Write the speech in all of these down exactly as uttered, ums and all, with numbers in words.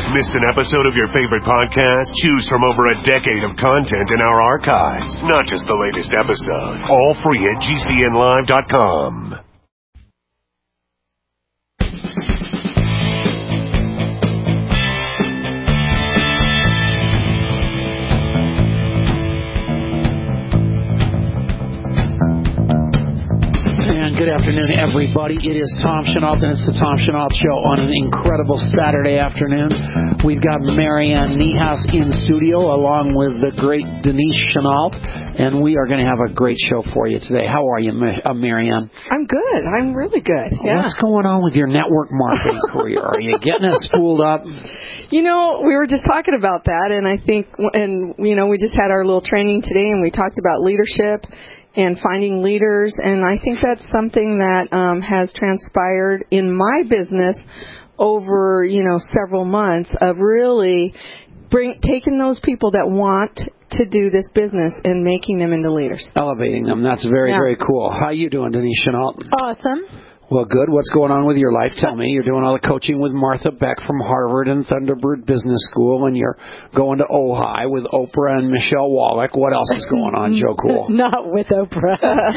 Missed an episode of your favorite podcast? Choose from over a decade of content in our archives, not just the latest episode. All free at G C N live dot com. Good afternoon, everybody. It is Tom Chenault, and it's the Tom Chenault Show on an incredible Saturday afternoon. We've got Marianne Niehaus in studio, along with the great Denise Chenault, and we are going to have a great show for you today. How are you, uh, Marianne? I'm good. I'm really good. Yeah. What's going on with your network marketing career? Are you getting it spooled up? You know, we were just talking about that, and I think, and you know, we just had our little training today, and we talked about leadership and finding leaders, and I think that's something that um, has transpired in my business over, you know, several months of really bring taking those people that want to do this business and making them into leaders. Elevating them. That's very, yeah. very cool. How you doing, Denise Chenault? Awesome. Well, good. What's going on with your life? Tell me. You're doing all the coaching with Martha Beck from Harvard and Thunderbird Business School, and you're going to Ojai with Oprah and Michelle Wallach. What else is going on, Joe Cool? Not with Oprah.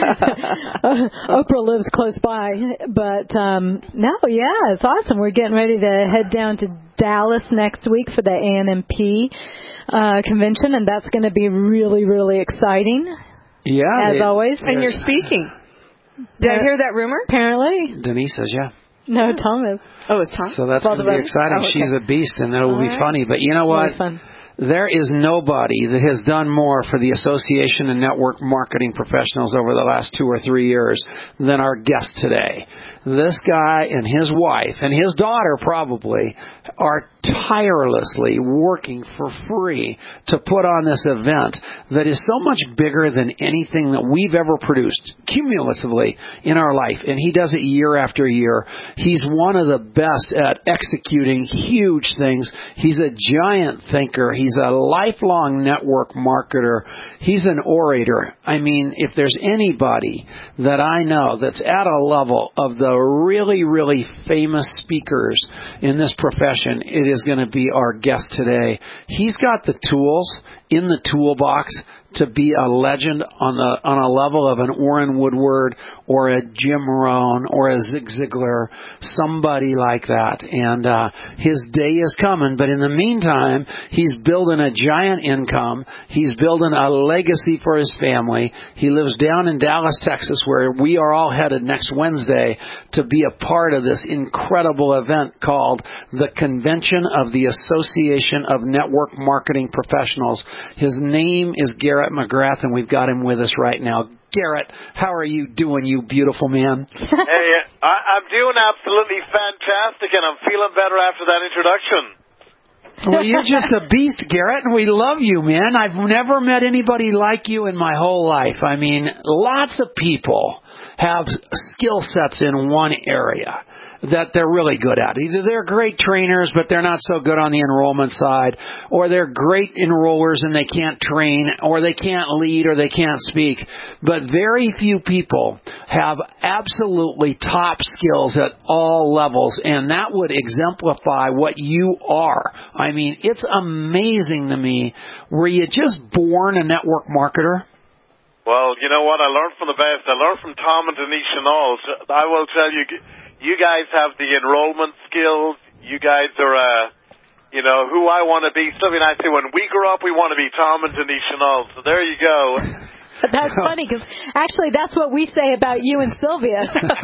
Oprah lives close by. But, um, no, yeah, it's awesome. We're getting ready to head down to Dallas next week for the A N M P uh, convention, and that's going to be really, really exciting. Yeah. As they, always. And you're speaking. Did I hear that rumor? Apparently. Denise says, yeah. No, Tom is. Oh, it's Tom? So that's going to be exciting. Oh, okay. She's a beast, and that will be right. funny. But you know what? Fun. There is nobody that has done more for the Association of Network Marketing Professionals over the last two or three years than our guest today. This guy and his wife, and his daughter probably, are tirelessly working for free to put on this event that is so much bigger than anything that we've ever produced cumulatively in our life. And he does it year after year. He's one of the best at executing huge things. He's a giant thinker. He's a lifelong network marketer. He's an orator. I mean, if there's anybody that I know that's at a level of the really, really famous speakers in this profession, it is going to be our guest today. He's got the tools in the toolbox to be a legend on the on a level of an Orrin Woodward or a Jim Rohn or a Zig Ziglar, somebody like that. And uh, his day is coming. But in the meantime, he's building a giant income. He's building a legacy for his family. He lives down in Dallas, Texas, where we are all headed next Wednesday to be a part of this incredible event called the Convention of the Association of Network Marketing Professionals. His name is Garrett McGrath, and we've got him with us right now. Garrett, how are you doing, you beautiful man? Hey, I, I'm doing absolutely fantastic, and I'm feeling better after that introduction. Well, you're just a beast, Garrett, and we love you, man. I've never met anybody like you in my whole life. I mean, lots of people have skill sets in one area that they're really good at. Either they're great trainers, but they're not so good on the enrollment side, or they're great enrollers and they can't train, or they can't lead, or they can't speak. But very few people have absolutely top skills at all levels, and that would exemplify what you are. I mean, it's amazing to me. Were you just born a network marketer? Well, you know what? I learned from the best. I learned from Tom and Denise Chenault. I will tell you, you guys have the enrollment skills. You guys are, uh, you know, who I want to be. Sylvia and I say when we grow up, we want to be Tom and Denise Chenault. So there you go. That's funny because actually that's what we say about you and Sylvia.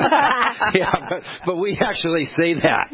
Yeah, but, but we actually say that.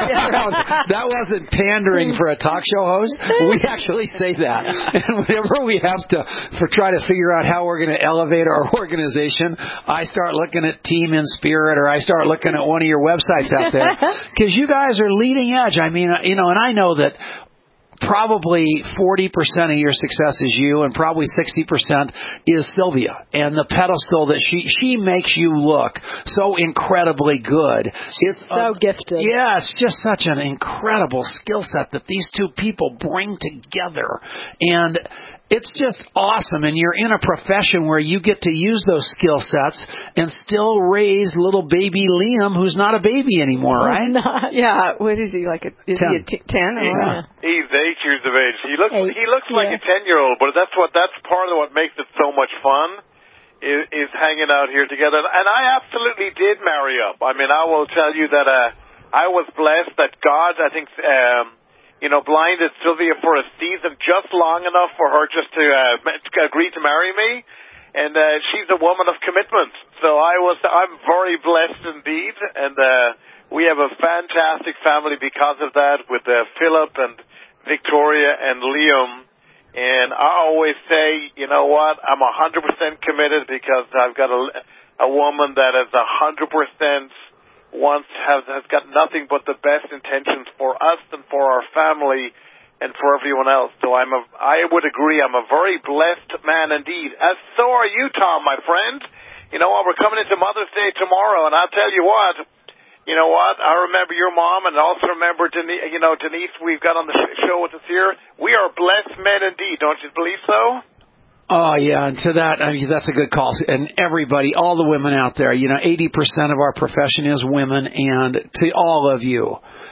That wasn't pandering for a talk show host. We actually say that. And whenever we have to for try to figure out how we're going to elevate our organization, I start looking at Team in Spirit, or I start looking at one of your websites out there, because you guys are leading edge. I mean, you know, and I know that probably forty percent of your success is you, and probably sixty percent is Sylvia, and the pedestal that she she makes you look so incredibly good. She's it's so uh, gifted. Yeah, it's just such an incredible skill set that these two people bring together. And it's just awesome, and you're in a profession where you get to use those skill sets and still raise little baby Liam, who's not a baby anymore, right? Not, yeah, what is he, like a, is ten. he a t- ten? Or Yeah. He's eight years of age. He looks Eight, he looks like yeah. a ten-year-old, but that's what that's part of what makes it so much fun is, is hanging out here together. And I absolutely did marry up. I mean, I will tell you that uh, I was blessed that God, I think, um, you know, blinded Sylvia for a season just long enough for her just to uh, agree to marry me. And uh, she's a woman of commitment. So I was, I'm very blessed indeed. And uh, we have a fantastic family because of that with uh, Philip and Victoria and Liam. And I always say, you know what, I'm one hundred percent committed because I've got a, a woman that is one hundred percent wants, has, has got nothing but the best intentions for us and for our family and for everyone else. So I'm a, I would agree, I'm a very blessed man indeed. As so are you, Tom, my friend. You know what, we're coming into Mother's Day tomorrow, and I'll tell you what, you know what, I remember your mom, and I also remember, Denise, you know, Denise, we've got on the show with us here. We are blessed men indeed, don't you believe so? Oh, yeah, and to that, I mean, that's a good call. And everybody, all the women out there, you know, eighty percent of our profession is women, and to all of you,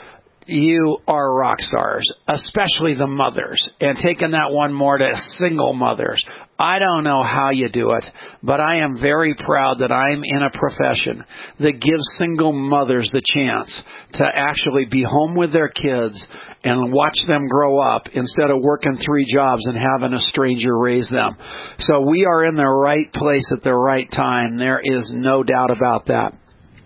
you are rock stars, especially the mothers. And taking that one more to single mothers. I don't know how you do it, but I am very proud that I'm in a profession that gives single mothers the chance to actually be home with their kids and watch them grow up instead of working three jobs and having a stranger raise them. So we are in the right place at the right time. There is no doubt about that.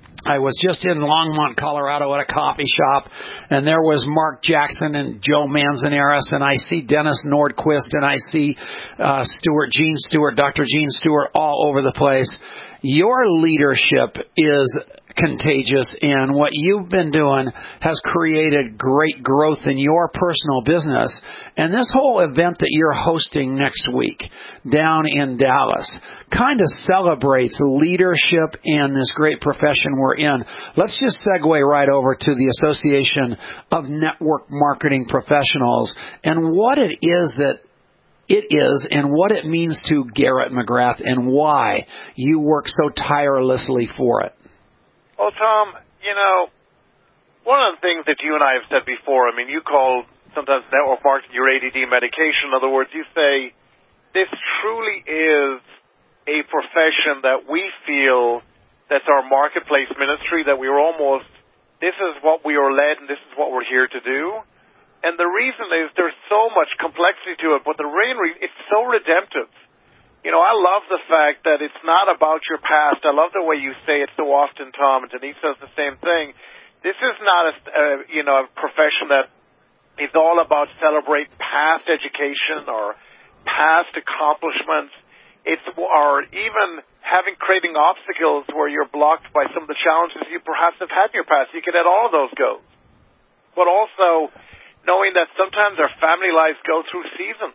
I was just in Longmont, Colorado at a coffee shop, and there was Mark Jackson and Joe Manzanares, and I see Dennis Nordquist, and I see uh, Stewart, Gene Stewart, Doctor Gene Stewart all over the place. Your leadership is contagious, and what you've been doing has created great growth in your personal business. And this whole event that you're hosting next week down in Dallas kind of celebrates leadership and this great profession we're in. Let's just segue right over to the Association of Network Marketing Professionals and what it is that it is and what it means to Garrett McGrath and why you work so tirelessly for it. Well, Tom, you know, one of the things that you and I have said before, I mean, you call sometimes network marketing your A D D medication. In other words, you say this truly is a profession that we feel that's our marketplace ministry, that we're almost, this is what we are led and this is what we're here to do. And the reason is there's so much complexity to it, but the main reason, it's so redemptive. You know, I love the fact that it's not about your past. I love the way you say it so often, Tom, and Denise says the same thing. This is not a, uh, you know, a profession that is all about celebrating past education or past accomplishments. It's, or even having, creating obstacles where you're blocked by some of the challenges you perhaps have had in your past. You can let all of those go. But also knowing that sometimes our family lives go through seasons.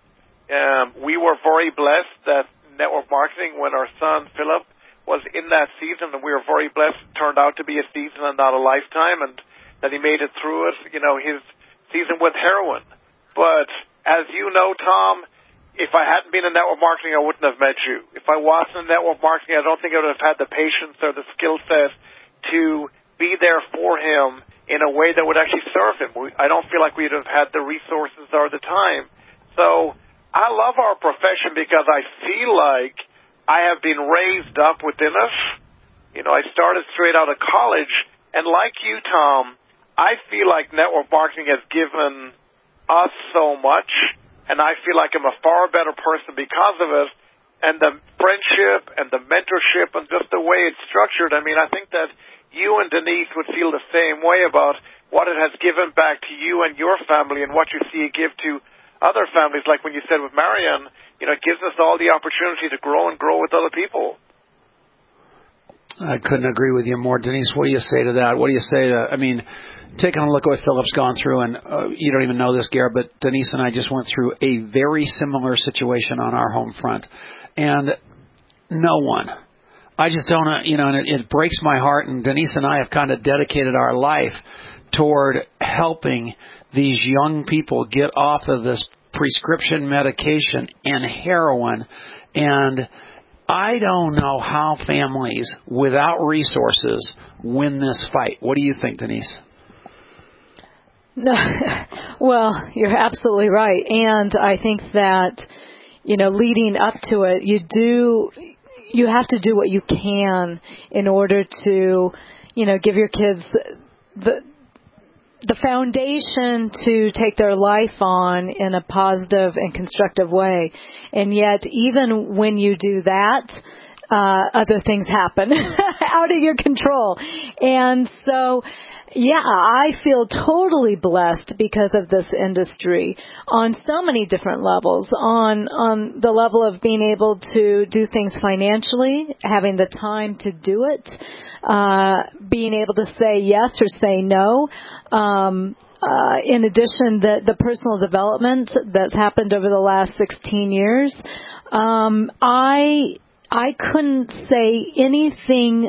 Um, we were very blessed that network marketing, when our son Philip was in that season, and we were very blessed, it turned out to be a season and not a lifetime, and that he made it through it, you know, his season with heroin. But as you know, Tom, if I hadn't been in network marketing, I wouldn't have met you. If I wasn't in network marketing, I don't think I would have had the patience or the skill set to be there for him in a way that would actually serve him. We, I don't feel like we'd have had the resources or the time. So I love our profession because I feel like I have been raised up within us. You know, I started straight out of college, and like you, Tom, I feel like network marketing has given us so much, and I feel like I'm a far better person because of it, and the friendship and the mentorship and just the way it's structured. I mean, I think that you and Denise would feel the same way about what it has given back to you and your family and what you see it give to other families, like when you said with Marianne, you know, it gives us all the opportunity to grow and grow with other people. I couldn't agree with you more. Denise, what do you say to that? What do you say to, I mean, taking a look at what Philip's gone through, and uh, you don't even know this, Garrett, but Denise and I just went through a very similar situation on our home front. And no one, I just don't, uh, you know, and it, it breaks my heart, and Denise and I have kind of dedicated our life toward helping these young people get off of this prescription medication and heroin. And I don't know how families without resources win this fight. What do you think, Denise? No, well, you're absolutely right. And I think that, you know, leading up to it, you do, you have to do what you can in order to, you know, give your kids the, the foundation to take their life on in a positive and constructive way. And yet, even when you do that, uh, other things happen out of your control. And so, yeah, I feel totally blessed because of this industry on so many different levels. On on the level of being able to do things financially, having the time to do it, uh, being able to say yes or say no. Um, uh, in addition, the, the personal development that's happened over the last sixteen years, um, I I couldn't say anything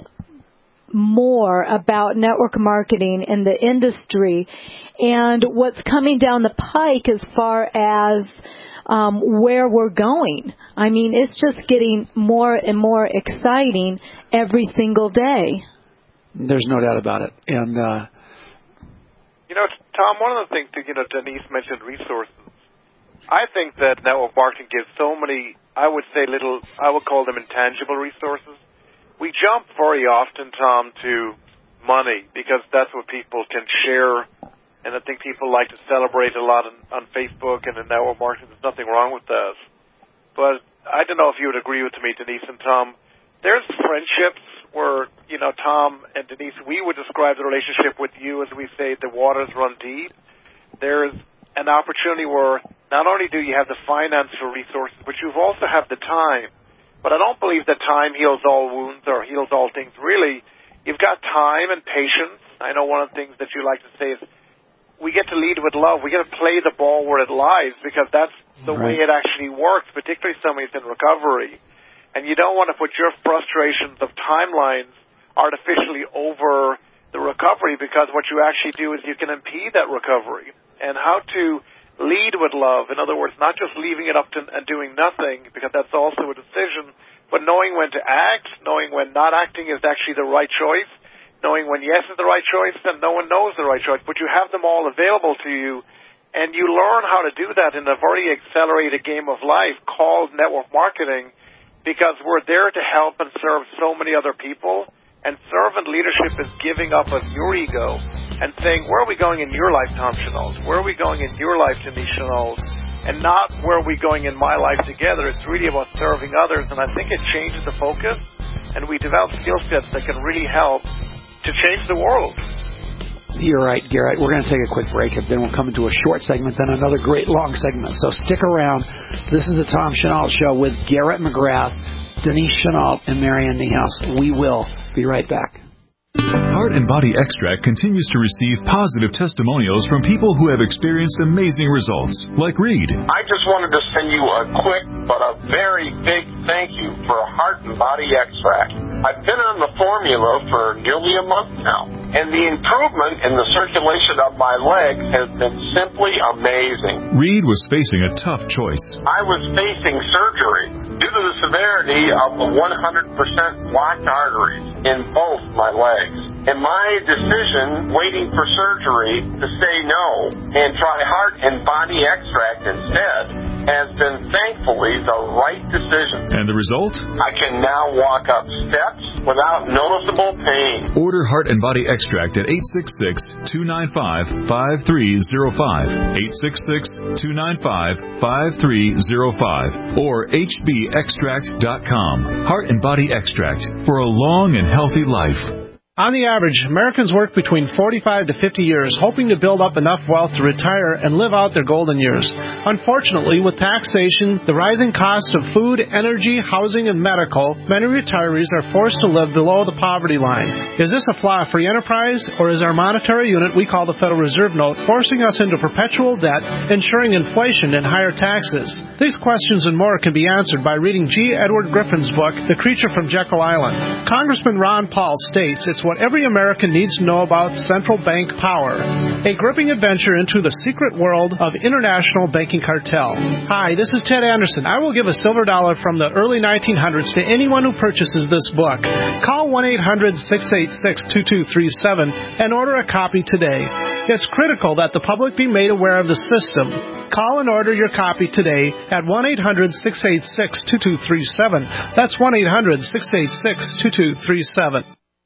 more about network marketing in the industry and what's coming down the pike as far as um, where we're going. I mean, it's just getting more and more exciting every single day. There's no doubt about it. And uh, you know, Tom, one of the things that, you know, Denise mentioned resources. I think that network marketing gives so many, I would say, little, I would call them intangible resources. We jump very often, Tom, to money because that's what people can share, and I think people like to celebrate a lot on, on Facebook and in network marketing. There's nothing wrong with that. But I don't know if you would agree with me, Denise and Tom. There's friendships where, you know, Tom and Denise, we would describe the relationship with you as we say the waters run deep. There's an opportunity where not only do you have the financial resources, but you also have the time. But I don't believe that time heals all wounds or heals all things. Really, you've got time and patience. I know one of the things that you like to say is we get to lead with love. We get to play the ball where it lies because that's the right. way it actually works, particularly somebody's in recovery. And you don't want to put your frustrations of timelines artificially over the recovery because what you actually do is you can impede that recovery. And how to lead with love. In other words, not just leaving it up to and doing nothing, because that's also a decision, but knowing when to act, knowing when not acting is actually the right choice, knowing when yes is the right choice, and no one knows the right choice. But you have them all available to you, and you learn how to do that in a very accelerated game of life called network marketing, because we're there to help and serve so many other people, and servant leadership is giving up of your ego and saying, where are we going in your life, Tom Chenault? Where are we going in your life, Denise Chenault? And not where are we going in my life together. It's really about serving others. And I think it changes the focus, and we develop skill sets that can really help to change the world. You're right, Garrett. We're going to take a quick break, and then we'll come into a short segment, then another great long segment. So stick around. This is the Tom Chenault Show with Garrett McGrath, Denise Chenault, and Marianne Niehaus. We will be right back. Heart and Body Extract continues to receive positive testimonials from people who have experienced amazing results, like Reed. I just wanted to send you a quick but a very big thank you for Heart and Body Extract. I've been on the formula for nearly a month now, and the improvement in the circulation of my legs has been simply amazing. Reed was facing a tough choice. I was facing surgery due to the severity of the one hundred percent blocked arteries in both my legs. And my decision, waiting for surgery, to say no and try Heart and Body Extract instead, has been thankfully the right decision. And the result? I can now walk up steps without noticeable pain. Order Heart and Body Extract at eight six six, two nine five, five three zero five, eight six six, two nine five, five three zero five, or h b extract dot com. Heart and Body Extract for a long and healthy life. On the average, Americans work between forty-five to fifty years, hoping to build up enough wealth to retire and live out their golden years. Unfortunately, with taxation, the rising cost of food, energy, housing, and medical, many retirees are forced to live below the poverty line. Is this a flaw free enterprise, or is our monetary unit we call the Federal Reserve Note forcing us into perpetual debt, ensuring inflation and higher taxes? These questions and more can be answered by reading G. Edward Griffin's book, The Creature from Jekyll Island. Congressman Ron Paul states it's what every American needs to know about central bank power. A gripping adventure into the secret world of international banking cartel. Hi, this is Ted Anderson. I will give a silver dollar from the early nineteen hundreds to anyone who purchases this book. Call one eight hundred six eight six two two three seven and order a copy today. It's critical that the public be made aware of the system. Call and order your copy today at one eight hundred six eight six two two three seven. That's one eight hundred six eight six two two three seven.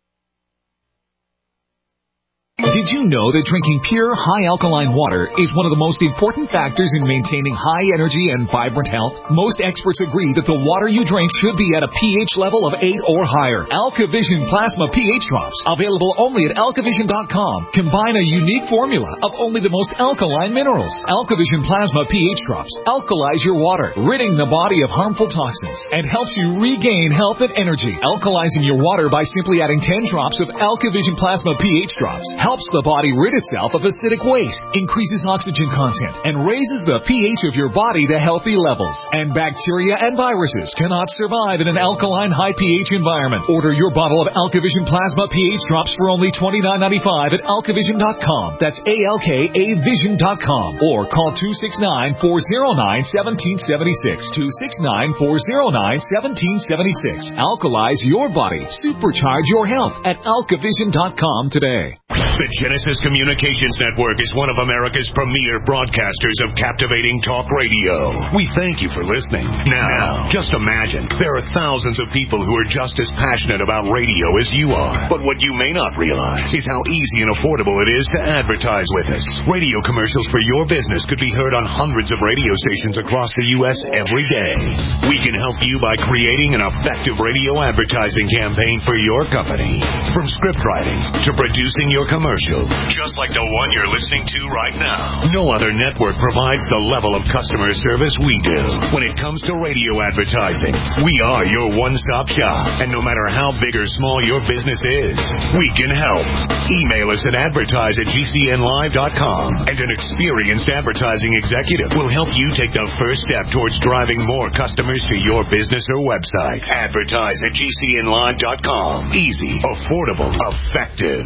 Did you know that drinking pure, high alkaline water is one of the most important factors in maintaining high energy and vibrant health? Most experts agree that the water you drink should be at a pH level of eight or higher. AlkaVision Plasma pH Drops, available only at alkavision dot com, combine a unique formula of only the most alkaline minerals. AlkaVision Plasma pH Drops alkalize your water, ridding the body of harmful toxins, and helps you regain health and energy. Alkalizing your water by simply adding ten drops of AlkaVision Plasma pH Drops helps the body rid itself of acidic waste, increases oxygen content, and raises the pH of your body to healthy levels. And bacteria and viruses cannot survive in an alkaline high pH environment. Order your bottle of AlkaVision Plasma pH Drops for only twenty-nine ninety-five at alkavision dot com. That's A L K A vision dot com. Or call two six nine, four oh nine, one seven seven six. two six nine, four oh nine, one seven seven six. Alkalize your body. Supercharge your health at alkavision dot com today. The Genesis Communications Network is one of America's premier broadcasters of captivating talk radio. We thank you for listening. Now, just imagine, there are thousands of people who are just as passionate about radio as you are. But what you may not realize is how easy and affordable it is to advertise with us. Radio commercials for your business could be heard on hundreds of radio stations across the U S every day. We can help you by creating an effective radio advertising campaign for your company. From script writing to producing your commercial, just like the one you're listening to right now. No other network provides the level of customer service we do. When it comes to radio advertising, we are your one-stop shop. And no matter how big or small your business is, we can help. Email us at advertise at g c n live dot com, and an experienced advertising executive will help you take the first step towards driving more customers to your business or website. Advertise at g c n live dot com. Easy, affordable, effective.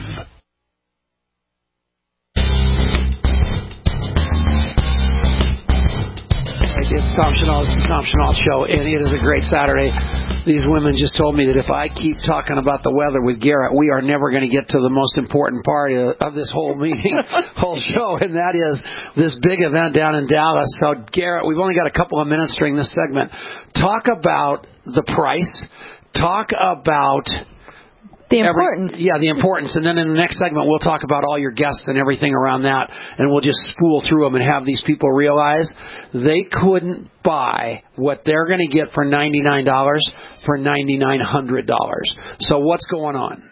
It's Tom Chenault. It's the Tom Chenault Show, and it is a great Saturday. These women just told me that if I keep talking about the weather with Garrett, we are never going to get to the most important part of, of this whole meeting, whole show, and that is this big event down in Dallas. So, Garrett, we've only got a couple of minutes during this segment. Talk about the price. Talk about... The importance. Every, yeah, the importance. And then in the next segment, we'll talk about all your guests and everything around that. And we'll just spool through them and have these people realize they couldn't buy what they're going to get for ninety-nine dollars for nine thousand nine hundred dollars. So what's going on?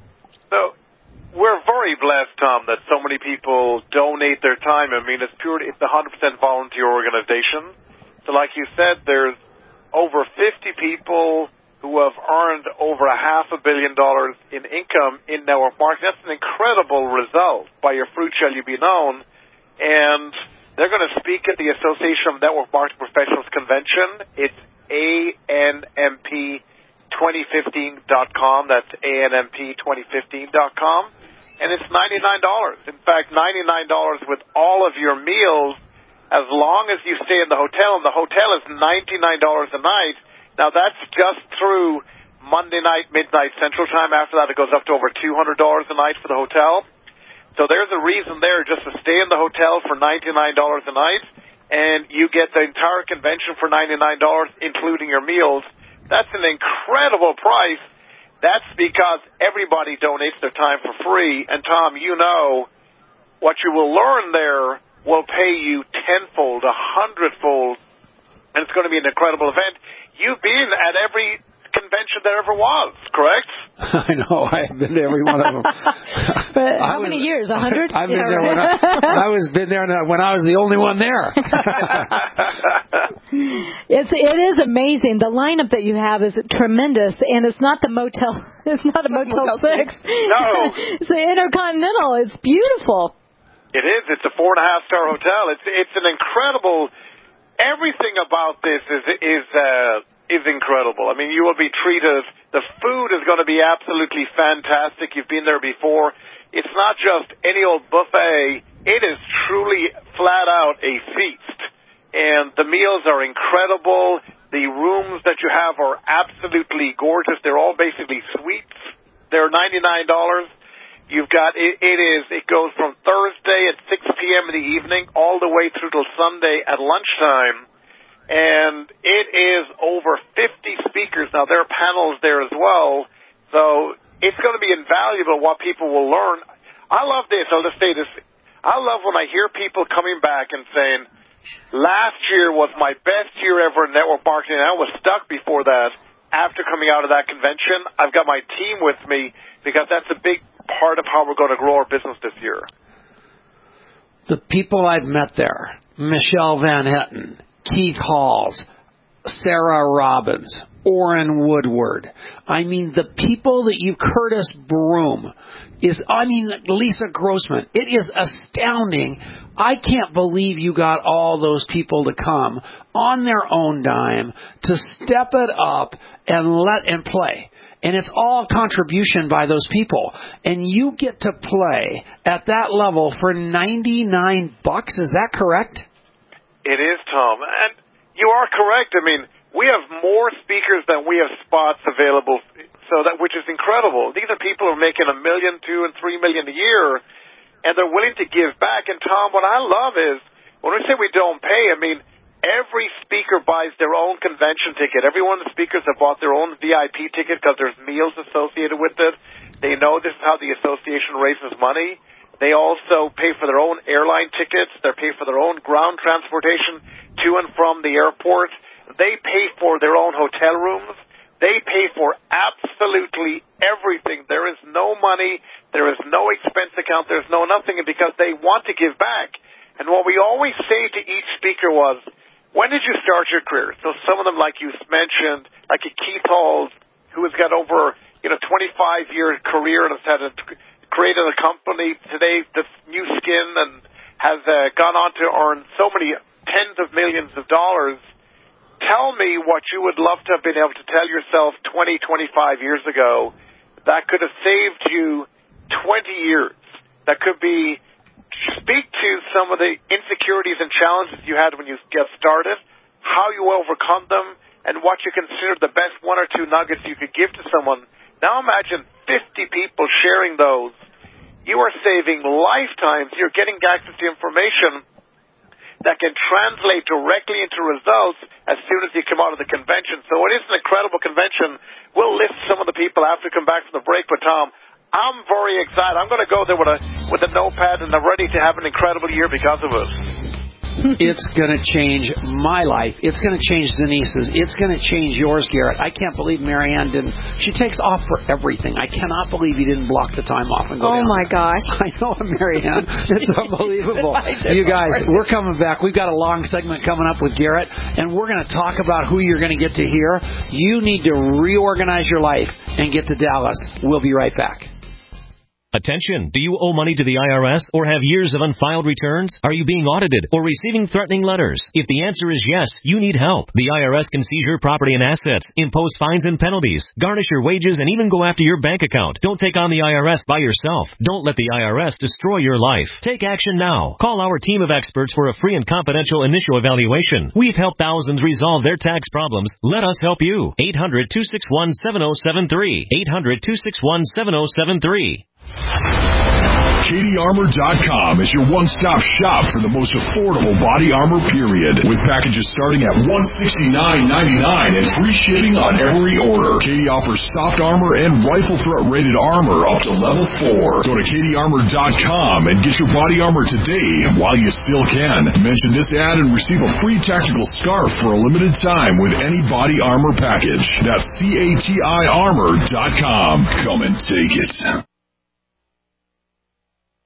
So we're very blessed, Tom, that so many people donate their time. I mean, it's purely, it's a one hundred percent volunteer organization. So like you said, there's over fifty people who have earned over a half a billion dollars in income in network marketing. That's an incredible result. By your fruit shall you be known. And they're going to speak at the Association of Network Marketing Professionals Convention. It's A N M P twenty fifteen dot com. That's A N M P twenty fifteen dot com. And it's ninety-nine dollars. In fact, ninety-nine dollars with all of your meals as long as you stay in the hotel. And the hotel is ninety-nine dollars a night. Now, that's just through Monday night, midnight Central Time. After that, it goes up to over two hundred dollars a night for the hotel. So there's a reason there just to stay in the hotel for ninety-nine dollars a night, and you get the entire convention for ninety-nine dollars, including your meals. That's an incredible price. That's because everybody donates their time for free. And, Tom, you know what you will learn there will pay you tenfold, a hundredfold, and it's going to be an incredible event. You've been at every convention there ever was, correct? I know. I've been to every one of them. But how was, many years? A hundred? I've been yeah, there right. when I, I was been there when I was the only one there. it's it is amazing. The lineup that you have is tremendous, and it's not the motel. It's not a Motel, motel Six. No, it's the Intercontinental. It's beautiful. It is. It's a four and a half star hotel. It's it's an incredible. Everything about this is is uh, is incredible. I mean, you will be treated, the food is going to be absolutely fantastic. You've been there before. It's not just any old buffet. It is truly flat out a feast. And the meals are incredible. The rooms that you have are absolutely gorgeous. They're all basically suites. They're ninety-nine dollars. You've got, it, it is, it goes from Thursday at six p.m. in the evening all the way through till Sunday at lunchtime. And it is over fifty speakers. Now, there are panels there as well. So it's going to be invaluable what people will learn. I love this. I'll just say this. I love when I hear people coming back and saying, last year was my best year ever in network marketing. I was stuck before that. After coming out of that convention, I've got my team with me because that's a big part of how we're going to grow our business this year. The people I've met there, Michelle Van Hetten, Keith Halls, Sarah Robbins, Orrin Woodward. I mean, the people that you, Curtis Broom, is, I mean, Lisa Grossman. It is astounding. I can't believe you got all those people to come on their own dime to step it up and let and play. And it's all contribution by those people. And you get to play at that level for ninety-nine bucks. Is that correct? It is, Tom. And you are correct. I mean, we have more speakers than we have spots available, so that which is incredible. These are people who are making a million, two, and three million a year, and they're willing to give back. And, Tom, what I love is when we say we don't pay, I mean, every speaker buys their own convention ticket. Every one of the speakers have bought their own V I P ticket because there's meals associated with it. They know this is how the association raises money. They also pay for their own airline tickets. They pay for their own ground transportation to and from the airport. They pay for their own hotel rooms. They pay for absolutely everything. There is no money. There is no expense account. There's no nothing because they want to give back. And what we always say to each speaker was, when did you start your career? So some of them, like you mentioned, like a Keith Halls, who has got over, you know, twenty-five year career and has had a, created a company today that's New Skin and has uh, gone on to earn so many tens of millions of dollars. Tell me what you would love to have been able to tell yourself twenty, twenty-five years ago that could have saved you twenty years. That could be, speak to some of the insecurities and challenges you had when you get started, how you overcome them, and what you consider the best one or two nuggets you could give to someone. Now imagine fifty people sharing those. You are saving lifetimes. You're getting access to information that can translate directly into results as soon as you come out of the convention. So it is an incredible convention. We'll list some of the people after we come back from the break, but Tom, I'm very excited. I'm going to go there with a with a notepad, and I'm ready to have an incredible year because of it. It's going to change my life. It's going to change Denise's. It's going to change yours, Garrett. I can't believe Marianne didn't. She takes off for everything. I cannot believe you didn't block the time off and go Oh, down. my gosh. I know, Marianne. It's unbelievable. You guys, we're coming back. We've got a long segment coming up with Garrett, and we're going to talk about who you're going to get to hear. You need to reorganize your life and get to Dallas. We'll be right back. Attention! Do you owe money to the I R S or have years of unfiled returns? Are you being audited or receiving threatening letters? If the answer is yes, you need help. The I R S can seize your property and assets, impose fines and penalties, garnish your wages, and even go after your bank account. Don't take on the I R S by yourself. Don't let the I R S destroy your life. Take action now. Call our team of experts for a free and confidential initial evaluation. We've helped thousands resolve their tax problems. Let us help you. eight hundred, two six one, seven oh seven three. eight hundred, two six one, seven oh seven three. Katie Armor dot com is your one-stop shop for the most affordable body armor, period. With packages starting at one hundred sixty-nine ninety-nine and free shipping on every order. Katie offers soft armor and rifle threat rated armor up to level four. Go to Katie Armor dot com and get your body armor today while you still can. Mention this ad and receive a free tactical scarf for a limited time with any body armor package. That's C A T I Armor dot com. Come and take it.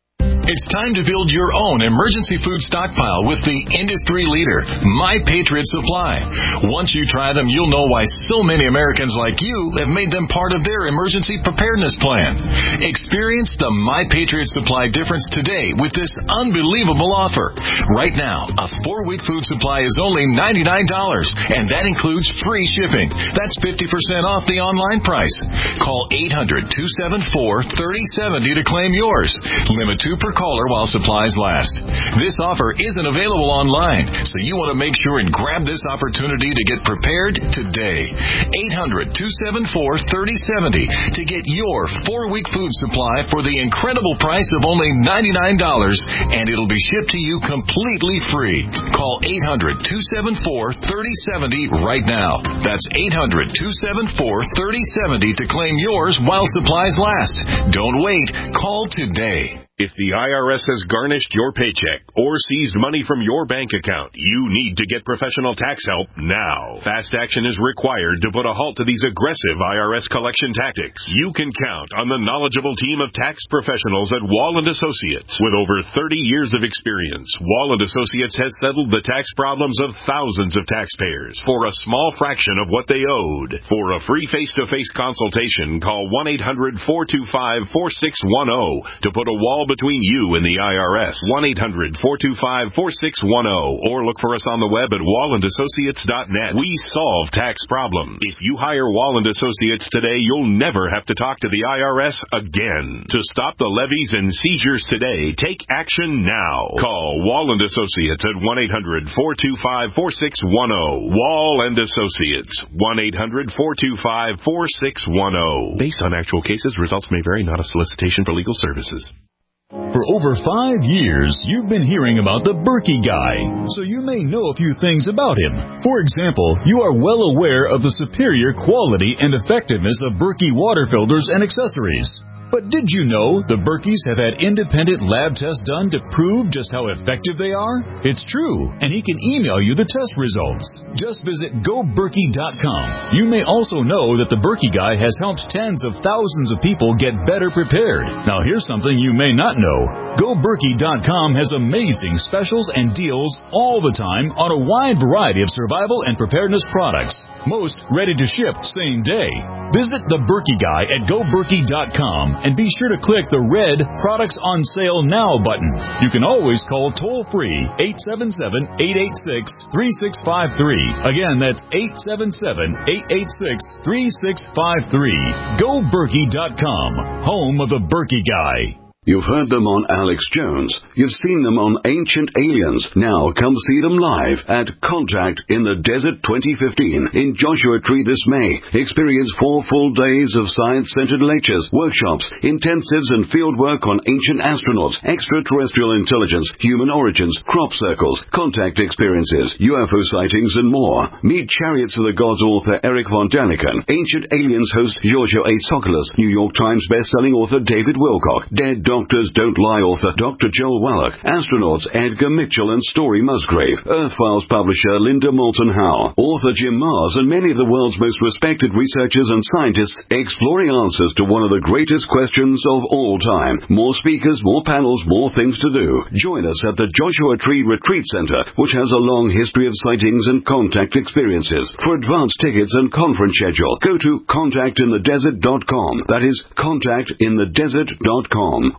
It's time to build your own emergency food stockpile with the industry leader, My Patriot Supply. Once you try them, you'll know why so many Americans like you have made them part of their emergency preparedness plan. Experience the My Patriot Supply difference today with this unbelievable offer. Right now, a four-week food supply is only ninety-nine dollars, and that includes free shipping. That's fifty percent off the online price. Call eight hundred, two seven four, three oh seven oh to claim yours. Limit two per caller while supplies last. This offer isn't available online, so you want to make sure and grab this opportunity to get prepared today. eight hundred, two seven four, three oh seven oh to get your four-week food supply for the incredible price of only ninety-nine dollars, and it'll be shipped to you completely free. Call eight hundred, two seven four, three oh seven oh right now. That's eight hundred, two seven four, three oh seven oh to claim yours while supplies last. Don't wait. Call today. If the I R S has garnished your paycheck or seized money from your bank account, you need to get professional tax help now. Fast action is required to put a halt to these aggressive I R S collection tactics. You can count on the knowledgeable team of tax professionals at Wall and Associates. With over thirty years of experience, Wall and Associates has settled the tax problems of thousands of taxpayers for a small fraction of what they owed. For a free face-to-face consultation, call one eight hundred, four two five, four six one zero to put a wall between you and the I R S. one eight hundred, four two five, four six one zero or look for us on the web at wall and associates dot net. We solve tax problems. If you hire Wall and Associates today, you'll never have to talk to the I R S again. To stop the levies and seizures today, take action now. Call Wall and Associates at one eight hundred, four two five, four six one zero. Wall and Associates, one eight hundred, four two five, four six one zero. Based on actual cases, results may vary, not a solicitation for legal services. For over five years, you've been hearing about the Berkey Guy, so you may know a few things about him. For example, you are well aware of the superior quality and effectiveness of Berkey water filters and accessories. But did you know the Berkeys have had independent lab tests done to prove just how effective they are? It's true, and he can email you the test results. Just visit go berkey dot com. You may also know that the Berkey Guy has helped tens of thousands of people get better prepared. Now here's something you may not know. go berkey dot com has amazing specials and deals all the time on a wide variety of survival and preparedness products. Most ready to ship same day. Visit the Berkey Guy at go berkey dot com and be sure to click the red Products on Sale Now button. You can always call toll-free eight seven seven, eight eight six, three six five three. Again, that's eight seven seven, eight eight six, three six five three. go berkey dot com, home of the Berkey Guy. You've heard them on Alex Jones. You've seen them on Ancient Aliens. Now come see them live at Contact in the Desert twenty fifteen in Joshua Tree this May. Experience four full days of science-centered lectures, workshops, intensives, and fieldwork on ancient astronauts, extraterrestrial intelligence, human origins, crop circles, contact experiences, U F O sightings, and more. Meet Chariots of the Gods author Eric von Daniken, Ancient Aliens host Giorgio A. Tsoukalos, New York Times bestselling author David Wilcock, Dead Doctors Don't Lie author Doctor Joel Wallach, astronauts Edgar Mitchell and Story Musgrave, Earthfiles publisher Linda Moulton Howe, author Jim Mars, and many of the world's most respected researchers and scientists exploring answers to one of the greatest questions of all time. More speakers, more panels, more things to do. Join us at the Joshua Tree Retreat Center, which has a long history of sightings and contact experiences. For advance tickets and conference schedule, go to contact in the desert dot com. That is contact in the desert dot com.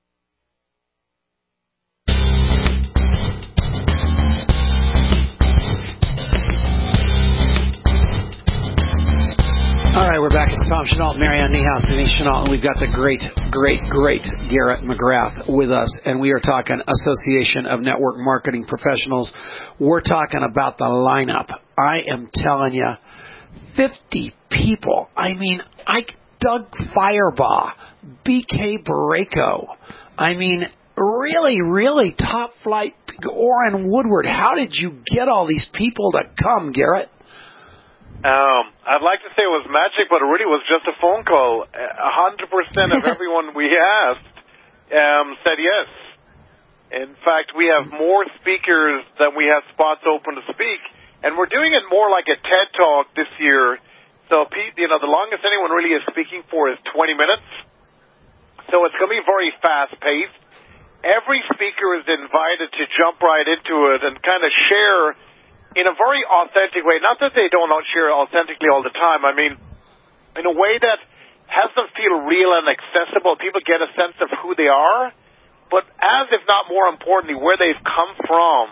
All right, we're back. It's Tom Chenault, Marianne Niehaus, Denise Chenault, and we've got the great, great, great Garrett McGrath with us, and we are talking Association of Network Marketing Professionals. We're talking about the lineup. I am telling you, fifty people. I mean, I, Doug Firebaugh, B K Barreco. I mean, really, really top flight. Orrin Woodward. How did you get all these people to come, Garrett? Um, I'd like to say it was magic, but it really was just a phone call. A hundred percent of everyone we asked um, said yes. In fact, we have more speakers than we have spots open to speak, and we're doing it more like a TED Talk this year. So, Pete, you know, the longest anyone really is speaking for is twenty minutes. So it's going to be very fast-paced. every speaker is invited to jump right into it and kind of share in a very authentic way. Not that they don't share authentically all the time. I mean, in a way that has them feel real and accessible. People get a sense of who they are, but as if not more importantly, where they've come from,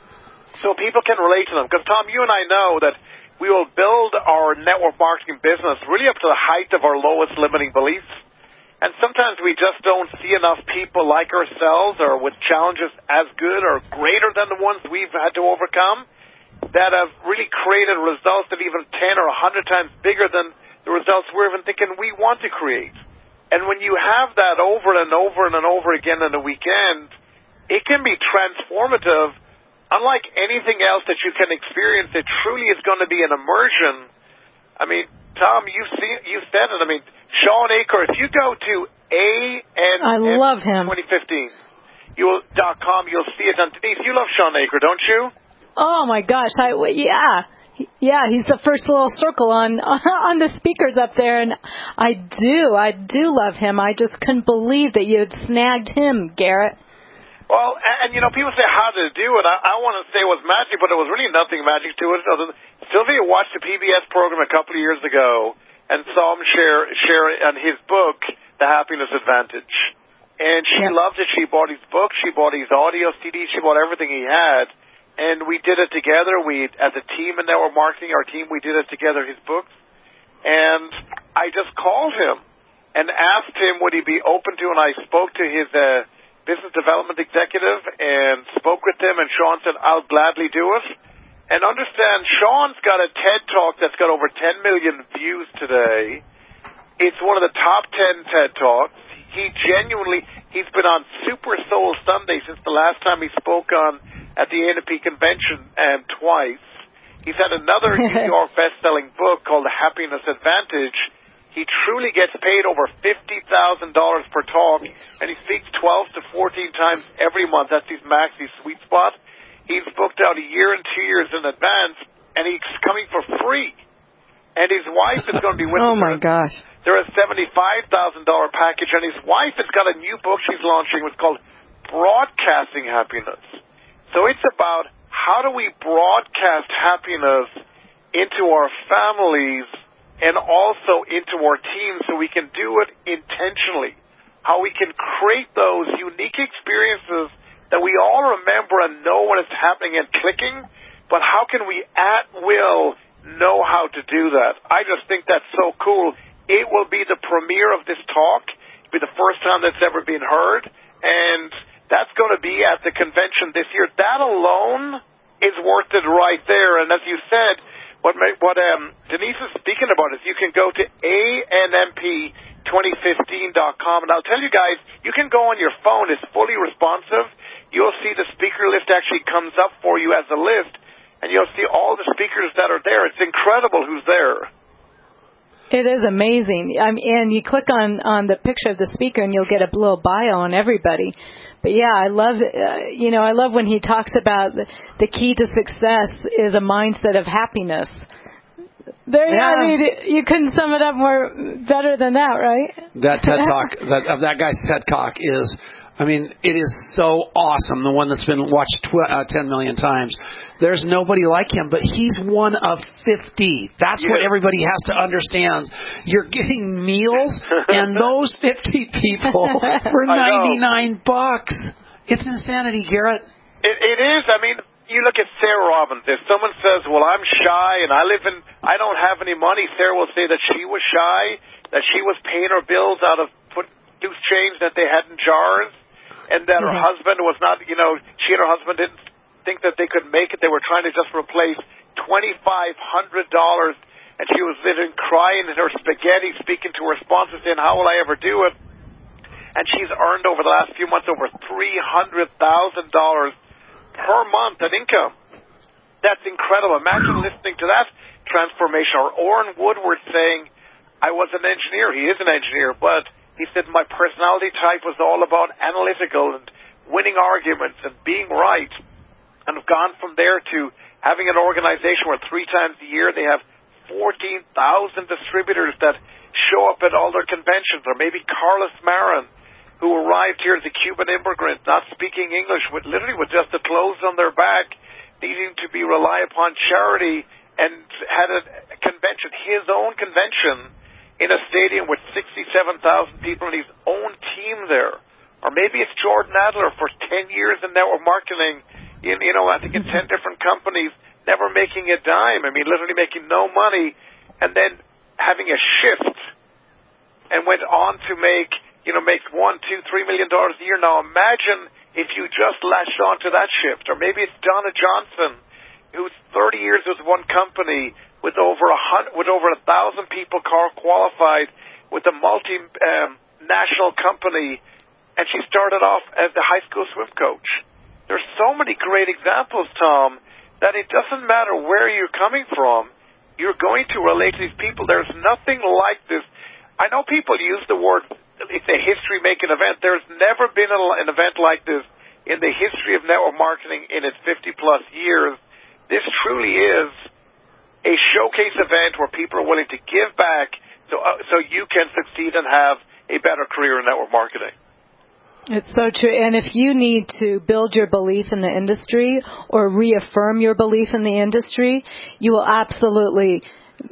so people can relate to them. Because, Tom, you and I know that we will build our network marketing business really up to the height of our lowest limiting beliefs. And sometimes we just don't see enough people like ourselves or with challenges as good or greater than the ones we've had to overcome that have really created results that even ten or a hundred times bigger than the results we're even thinking we want to create. And when you have that over and over and over again in a weekend, it can be transformative. Unlike anything else that you can experience, it truly is going to be an immersion. I mean, Tom, you've seen, you said it. I mean, Sean Aker, if you go to A N I love him. twenty fifteen, you'll, dot com, you'll see it. And Denise, you love Sean Aker, don't you? Oh, my gosh. I, yeah. Yeah, he's the first little circle on on the speakers up there, and I do, I do love him. I just couldn't believe that you had snagged him, Garrett. Well, and, and you know, people say how to do it. I, I want to say it was magic, but it was really nothing magic to it. Other than Sylvia watched the P B S program a couple of years ago and saw him share share on his book, The Happiness Advantage. And she yeah. loved it. She bought his book. She bought his audio C D. She bought everything he had. And we did it together. We, as a team in network marketing, our team, we did it together, his books. And I just called him and asked him would he be open to, and I spoke to his uh, business development executive and spoke with him, and Sean said, I'll gladly do it. And understand, Sean's got a TED Talk that's got over ten million views today. It's one of the top ten TED Talks. He genuinely, he's been on Super Soul Sunday since the last time he spoke on at the A N P convention um, twice. He's had another New York best-selling book called The Happiness Advantage. He truly gets paid over fifty thousand dollars per talk, and he speaks twelve to fourteen times every month. That's his max, his sweet spot. He's booked out a year and two years in advance, and he's coming for free. And his wife is going to be with oh him. Oh, my gosh. They're a seventy-five thousand dollars package, and his wife has got a new book she's launching. It's called Broadcasting Happiness. So it's about how do we broadcast happiness into our families and also into our teams so we can do it intentionally. How we can create those unique experiences that we all remember and know when it's happening and clicking, but how can we at will know how to do that? I just think that's so cool. It will be the premiere of this talk. It'll be the first time that's ever been heard, and that's going to be at the convention this year. That alone is worth it right there. And as you said, what what um, Denise is speaking about is you can go to A N M P twenty fifteen dot com. And I'll tell you guys, you can go on your phone. It's fully responsive. You'll see the speaker list actually comes up for you as a list, and you'll see all the speakers that are there. It's incredible who's there. It is amazing. I mean, and you click on, on the picture of the speaker, and you'll get a little bio on everybody. But yeah, I love, uh, you know, I love when he talks about the, the key to success is a mindset of happiness. There, yeah. I mean, you couldn't sum it up more better than that, right? That TED Talk, that uh, that guy's TED Talk is, I mean, it is so awesome. The one that's been watched tw- uh, ten million times. There's nobody like him, but he's one of fifty. That's yeah. what everybody has to understand. You're getting meals and those fifty people for ninety-nine bucks. It's insanity, Garrett. It, it is. I mean, you look at Sarah Robbins. If someone says, well, I'm shy and I live in, I don't have any money, Sarah will say that she was shy, that she was paying her bills out of put, loose change that they had in jars. And that her mm-hmm. husband was not, you know, she and her husband didn't think that they could make it. They were trying to just replace twenty-five hundred dollars. And she was living crying in her spaghetti, speaking to her sponsor, saying, how will I ever do it? And she's earned over the last few months over three hundred thousand dollars per month in income. That's incredible. Imagine listening to that transformation. Or Orrin Woodward saying, I was an engineer. He is an engineer, but he said, my personality type was all about analytical and winning arguments and being right. And have gone from there to having an organization where three times a year they have fourteen thousand distributors that show up at all their conventions. Or maybe Carlos Marin who arrived here as a Cuban immigrant, not speaking English, with literally with just the clothes on their back, needing to be rely upon charity, and had a convention, his own convention, in a stadium with sixty-seven thousand people and his own team there. Or maybe it's Jordan Adler for ten years in network marketing, in, you know, I think in ten different companies, never making a dime. I mean, literally making no money, and then having a shift, and went on to make, you know, make one, two, three million dollars a year. Now imagine if you just latched on to that shift. Or maybe it's Donna Johnson, who's thirty years with one company, with over a hundred, with over a thousand people car qualified, with a multi um, national company, and she started off as the high school swim coach. There's so many great examples, Tom, that it doesn't matter where you're coming from, you're going to relate to these people. There's nothing like this. I know people use the word, it's a history-making event. There's never been a, an event like this in the history of network marketing in its fifty-plus years. This truly is a showcase event where people are willing to give back so uh, so you can succeed and have a better career in network marketing. It's so true. And if you need to build your belief in the industry or reaffirm your belief in the industry, you will absolutely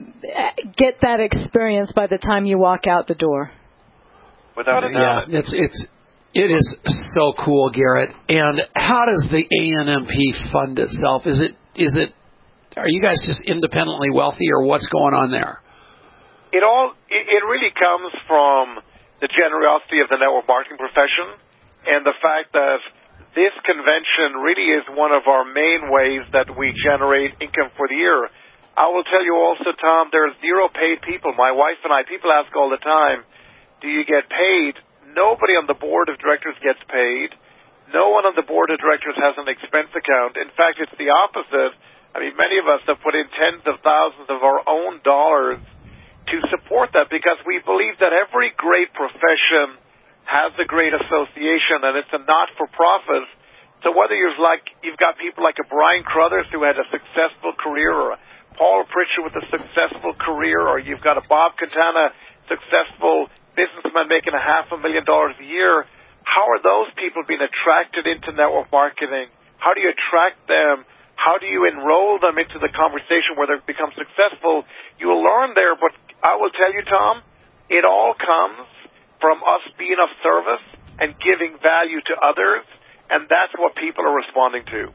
get that experience by the time you walk out the door. Without a doubt. Yeah, it's it's it is so cool, Garrett. And how does the A N M P fund itself? Is it is it are you guys just independently wealthy, or what's going on there? It all it, it really comes from the generosity of the network marketing profession, and the fact that this convention really is one of our main ways that we generate income for the year. I will tell you also, Tom, there's zero paid people. My wife and I, people ask all the time, do you get paid? Nobody on the board of directors gets paid. No one on the board of directors has an expense account. In fact, it's the opposite. I mean, many of us have put in tens of thousands of our own dollars to support that, because we believe that every great profession has a great association, and it's a not-for-profit. So whether you're like, you've got people like a Brian Crothers who had a successful career, or a Paul Pritchard with a successful career, or you've got a Bob Quintana, successful businessman making a half a million dollars a year, how are those people being attracted into network marketing? How do you attract them? How do you enroll them into the conversation where they become successful? You will learn there, but I will tell you, Tom, it all comes from us being of service and giving value to others, and that's what people are responding to.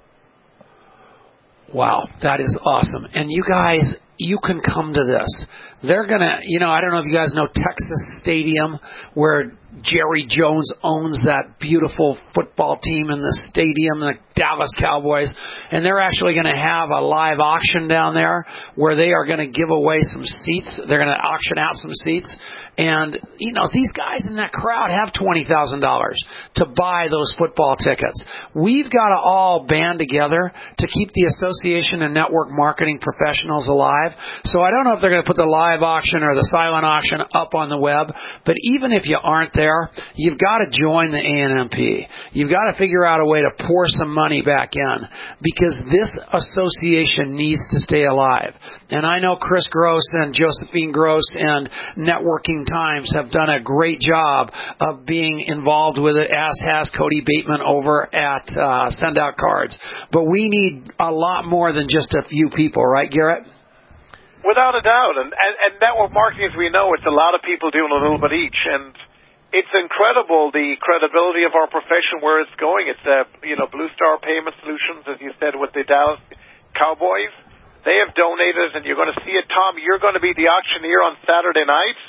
Wow, that is awesome. And you guys, you can come to this. They're going to, you know, I don't know if you guys know Texas Stadium, where Jerry Jones owns that beautiful football team in the stadium, the Dallas Cowboys, and they're actually going to have a live auction down there where they are going to give away some seats. They're going to auction out some seats. And, you know, these guys in that crowd have twenty thousand dollars to buy those football tickets. We've got to all band together to keep the Association of Network Marketing Professionals alive. So I don't know if they're going to put the live auction or the silent auction up on the web, but even if you aren't there, you've got to join the A N M P. You've got to figure out a way to pour some money back in, because this association needs to stay alive. And I know Chris Gross and Josephine Gross and Networking Times have done a great job of being involved with it, as has Cody Bateman over at uh, Send Out Cards. But we need a lot more than just a few people, right, Garrett? Without a doubt. And, and, and network marketing, as we know, it's a lot of people doing a little bit each. And it's incredible, the credibility of our profession, where it's going. It's, uh, you know, Blue Star Payment Solutions, as you said, with the Dallas Cowboys. They have donated, and you're going to see it, Tom. You're going to be the auctioneer on Saturday night.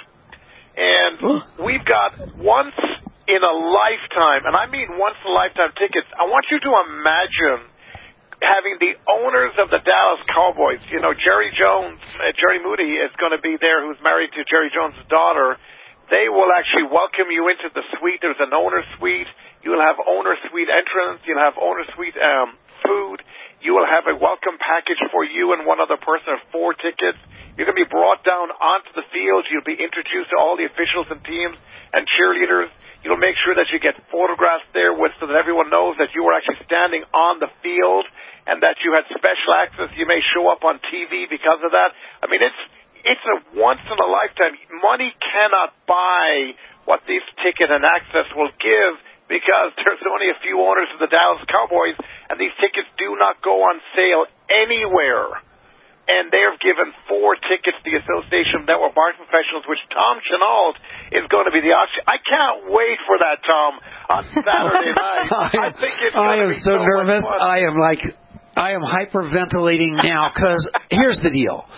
And we've got once in a lifetime, and I mean once in a lifetime tickets. I want you to imagine having the owners of the Dallas Cowboys, you know, Jerry Jones, uh, Jerry Moody is going to be there, who's married to Jerry Jones' daughter. They will actually welcome you into the suite. There's an owner suite. You will have owner suite entrance. You'll have owner suite um, food. You will have a welcome package for you and one other person of four tickets. You're going to be brought down onto the field. You'll be introduced to all the officials and teams and cheerleaders. You'll make sure that you get photographs there with, so that everyone knows that you were actually standing on the field and that you had special access. You may show up on T V because of that. I mean, it's it's a once-in-a-lifetime. Money cannot buy what this ticket and access will give, because there's only a few owners of the Dallas Cowboys, and these tickets do not go on sale anywhere. And they've given four tickets to the Association of Network Marketing Professionals, which Tom Chenault is going to be the auction. I can't wait for that, Tom, on Saturday night. I, I think it's I am be so, so nervous. Much fun. I am like, I am hyperventilating now because here's the deal.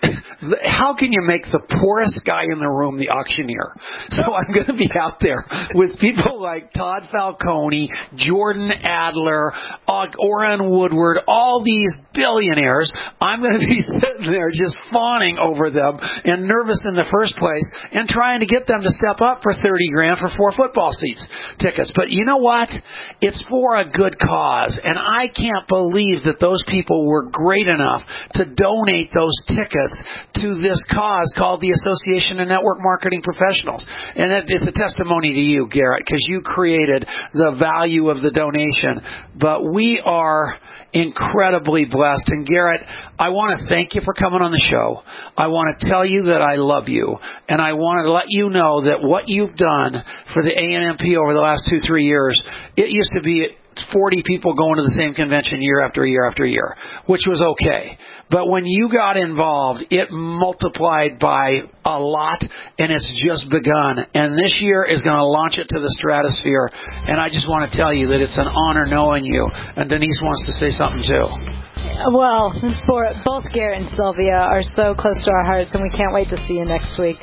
How can you make the poorest guy in the room the auctioneer? So I'm going to be out there with people like Todd Falcone, Jordan Adler, Orrin Woodward, all these billionaires. I'm going to be sitting there just fawning over them and nervous in the first place and trying to get them to step up for thirty grand for four football seats tickets. But you know what? It's for a good cause, and I can't believe that those people were great enough to donate those tickets to this cause called the Association of Network Marketing Professionals. And it's a testimony to you, Garrett, because you created the value of the donation. But we are incredibly blessed. And Garrett, I want to thank you for coming on the show. I want to tell you that I love you. And I want to let you know that what you've done for the A N M P over the last two, three years, it used to be forty people going to the same convention year after year after year, which was okay. But when you got involved, it multiplied by a lot, and it's just begun. And this year is going to launch it to the stratosphere. And I just want to tell you that it's an honor knowing you. And Denise wants to say something, too. Well, for both Garrett and Sylvia are so close to our hearts, and we can't wait to see you next week.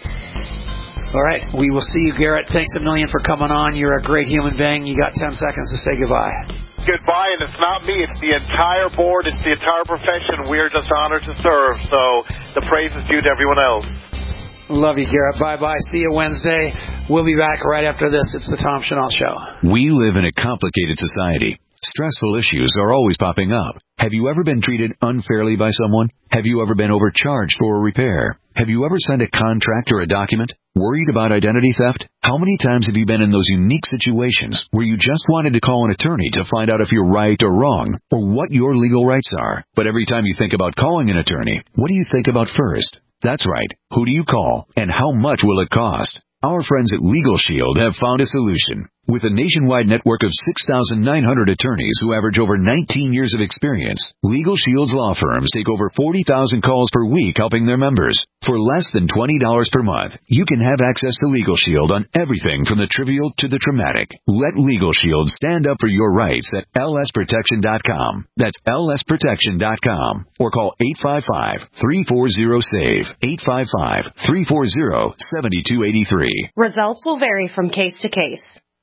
All right. We will see you, Garrett. Thanks a million for coming on. You're a great human being. You got ten seconds to say goodbye. Goodbye, and it's not me. It's the entire board. It's the entire profession. We're just honored to serve. So the praise is due to everyone else. Love you, Garrett. Bye-bye. See you Wednesday. We'll be back right after this. It's the Tom Chenault Show. We live in a complicated society. Stressful issues are always popping up. Have you ever been treated unfairly by someone? Have you ever been overcharged for a repair? Have you ever signed a contract or a document? Worried about identity theft? How many times have you been in those unique situations where you just wanted to call an attorney to find out if you're right or wrong, or what your legal rights are? But every time you think about calling an attorney, what do you think about first? That's right. Who do you call, and how much will it cost? Our friends at Legal Shield have found a solution. With a nationwide network of six thousand nine hundred attorneys who average over nineteen years of experience, Legal Shield's law firms take over forty thousand calls per week helping their members. For less than twenty dollars per month, you can have access to Legal Shield on everything from the trivial to the traumatic. Let Legal Shield stand up for your rights at L S protection dot com. That's L S protection dot com. Or call eight five five, three four zero, S A V E, eight five five, three four zero, seven two eight three. Results will vary from case to case.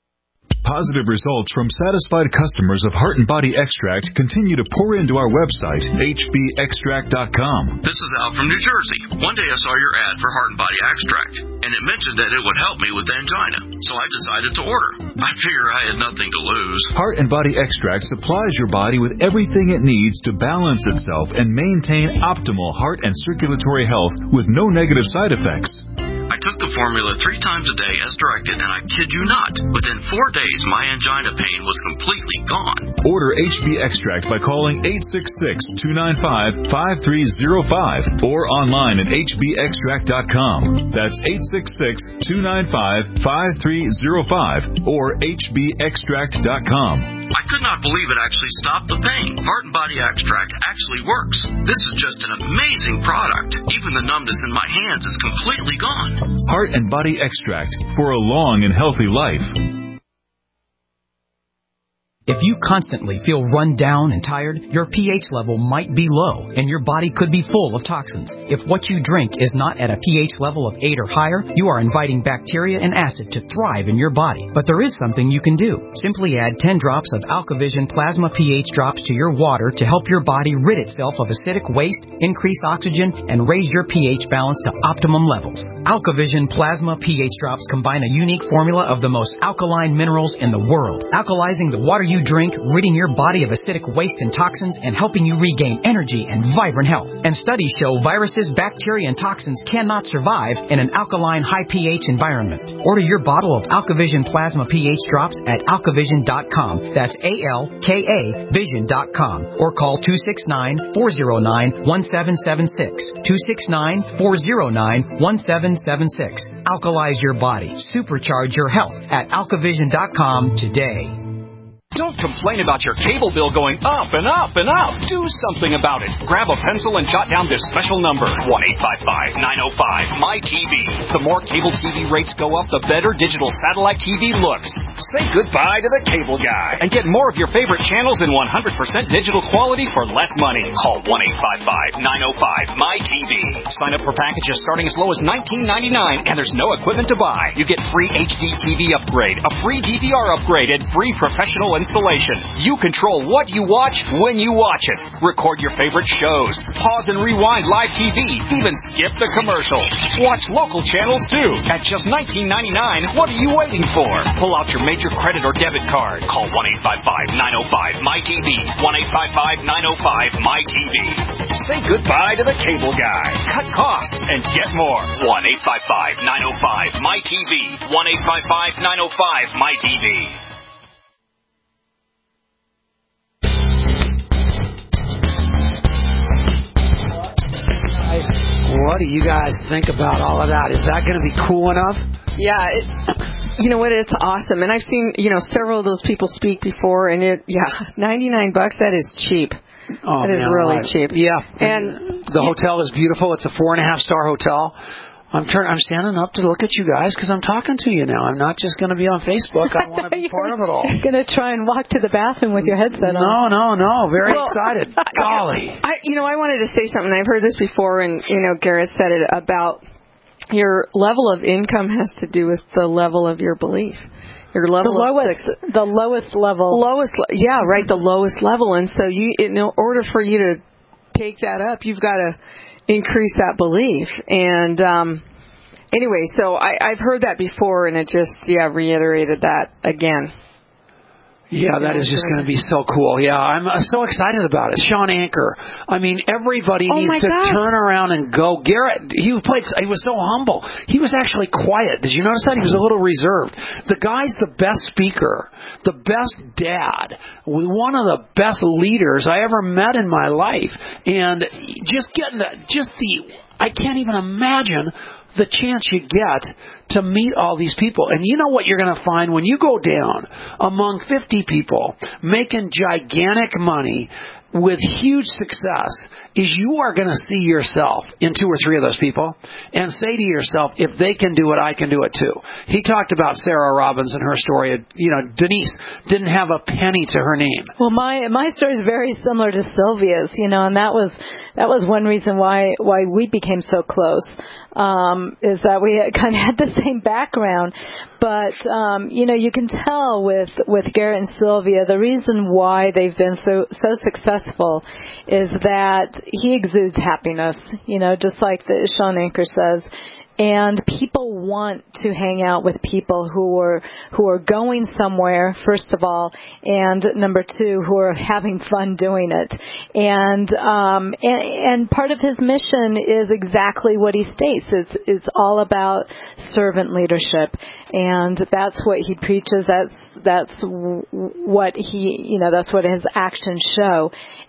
Positive results from satisfied customers of Heart and Body Extract continue to pour into our website, H B extract dot com. This is Al from New Jersey. One day I saw your ad for Heart and Body Extract, and it mentioned that it would help me with angina, so I decided to order. I figure I had nothing to lose. Heart and Body Extract supplies your body with everything it needs to balance itself and maintain optimal heart and circulatory health with no negative side effects. I took the formula three times a day as directed, and I kid you not, within four days my angina pain was completely gone. Order H B Extract by calling eight six six, two nine five, five three zero five or online at H B extract dot com. That's eight six six, two nine five, five three zero five or H B extract dot com. I could not believe it actually stopped the pain. Heart and Body Extract actually works. This is just an amazing product. Even the numbness in my hands is completely gone. Heart and Body Extract for a long and healthy life. If you constantly feel run down and tired, your pH level might be low, and your body could be full of toxins. If what you drink is not at a pH level of eight or higher, you are inviting bacteria and acid to thrive in your body. But there is something you can do. Simply add ten drops of AlkaVision Plasma pH drops to your water to help your body rid itself of acidic waste, increase oxygen, and raise your pH balance to optimum levels. AlkaVision Plasma pH drops combine a unique formula of the most alkaline minerals in the world, alkalizing the water you you drink, ridding your body of acidic waste and toxins, and helping you regain energy and vibrant health. And studies show viruses, bacteria, and toxins cannot survive in an alkaline, high pH environment. Order your bottle of AlkaVision Plasma pH drops at alkavision dot com. That's A L K A vision dot com. Or call two six nine, four zero nine, one seven seven six. two six nine, four zero nine, one seven seven six. Alkalize your body. Supercharge your health at alkavision dot com today. Don't complain about your cable bill going up and up and up. Do something about it. Grab a pencil and jot down this special number, one eight five five, nine oh five, M Y T V. The more cable T V rates go up, the better digital satellite T V looks. Say goodbye to the cable guy and get more of your favorite channels in one hundred percent digital quality for less money. Call one eight five five, nine oh five, M Y T V. Sign up for packages starting as low as nineteen ninety-nine, and there's no equipment to buy. You get free H D T V upgrade, a free D V R upgrade, and free professional installation. You control what you watch when you watch it. Record your favorite shows. Pause and rewind live T V. Even skip the commercial. Watch local channels too. At just nineteen ninety-nine, what are you waiting for? Pull out your major credit or debit card. Call one eight five five, nine oh five, M Y T V. one eight five five, nine oh five, M Y T V. Say goodbye to the cable guy. Cut costs and get more. one eight five five, nine oh five, M Y T V. one eight five five, nine oh five, M Y T V. What do you guys think about all of that? Is that going to be cool enough? Yeah, it, you know what? It's awesome, and I've seen you know several of those people speak before, and it yeah, ninety-nine bucks. That is cheap. Oh, that is man, really right. cheap. Yeah, and the hotel is beautiful. It's a four and a half star hotel. I'm turn, I'm standing up to look at you guys because I'm talking to you now. I'm not just going to be on Facebook. I want to be part of it all. You're going to try and walk to the bathroom with your headset No, on. no, no. Very well, excited. Golly. I, you know, I wanted to say something. I've heard this before, and you know, Garrett said it about your level of income has to do with the level of your belief. Your level the lowest, of success. the lowest level. Lowest, yeah, right. The lowest level, and so you, in order for you to take that up, you've got to increase that belief. And um, anyway, so I, I've heard that before, and it just yeah reiterated that again. Yeah, that is just going to be so cool. Yeah, I'm so excited about it. Sean Anker. I mean, everybody oh needs to gosh. turn around and go. Garrett, he played. He was so humble. He was actually quiet. Did you notice that? He was a little reserved. The guy's the best speaker, the best dad, one of the best leaders I ever met in my life, and just getting the, just the. I can't even imagine the chance you get to meet all these people. And you know what you're going to find when you go down among fifty people making gigantic money with huge success is you are going to see yourself in two or three of those people and say to yourself, if they can do it, I can do it too. He talked about Sarah Robbins and her story. You know, Denise didn't have a penny to her name. Well, my my story is very similar to Sylvia's, you know, and that was that was one reason why why we became so close. Um, is that we kind of had the same background. But, um, you know, you can tell with, with Garrett and Sylvia, the reason why they've been so, so successful is that he exudes happiness, you know, just like the Sean Anker says. And people want to hang out with people who are who are going somewhere, first of all, and number two, who are having fun doing it. And um, and, and part of his mission is exactly what he states. It's it's all about servant leadership, and that's what he preaches. That's that's what he you know that's what his actions show.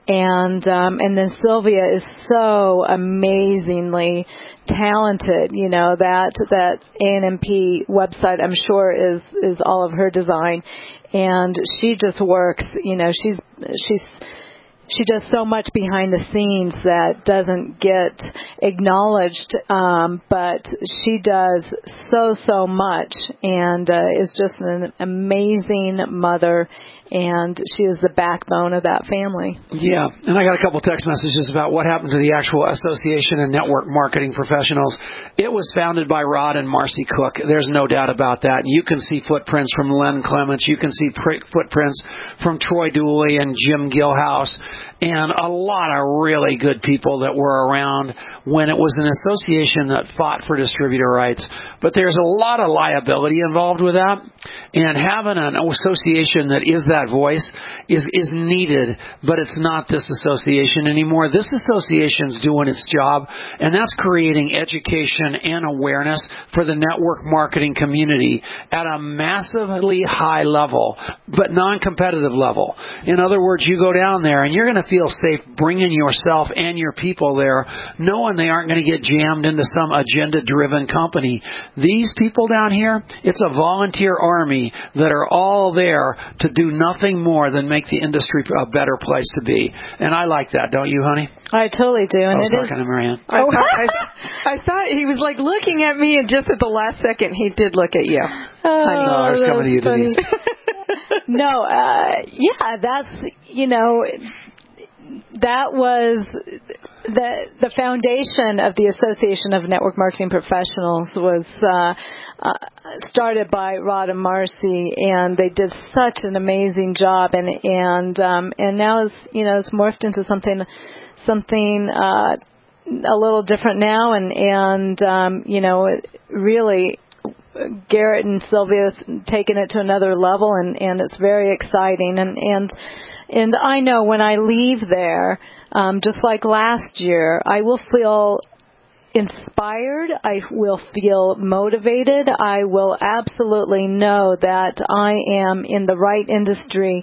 And um, and then Sylvia is so amazingly talented. You know that that A N M P website, I'm sure, is is all of her design, and she just works. You know, she's she's. She does so much behind the scenes that doesn't get acknowledged, um, but she does so, so much and uh, is just an amazing mother, and she is the backbone of that family. Yeah, and I got a couple text messages about what happened to the actual Association of Network Marketing Professionals. It was founded by Rod and Marcy Cook. There's no doubt about that. You can see footprints from Len Clements. You can see pr- footprints from Troy Dooley and Jim Gilhouse. and a lot of really good people that were around when it was an association that fought for distributor rights. But there's a lot of liability involved with that, and having an association that is that voice is, is needed, but it's not this association anymore. This association's doing its job, and that's creating education and awareness for the network marketing community at a massively high level, but non-competitive level. In other words, you go down there and you're going to feel safe bringing yourself and your people there, knowing they aren't going to get jammed into some agenda-driven company. These people down here, it's a volunteer army that are all there to do nothing more than make the industry a better place to be. And I like that, don't you, honey? I totally do. And I was it talking is... to Marianne. I, thought, I, I thought he was like looking at me, and just at the last second, he did look at you. Oh, no, there's coming to you, Denise. no, uh, yeah, that's, you know, that was the the foundation of the Association of Network Marketing Professionals was uh, uh, started by Rod and Marcy, and they did such an amazing job, and and um, and now it's, you know, it's morphed into something something uh, a little different now, and and um, you know, really Garrett and Sylvia taken it to another level, and and it's very exciting, and and. And I know when I leave there, um, just like last year, I will feel inspired. I will feel motivated. I will absolutely know that I am in the right industry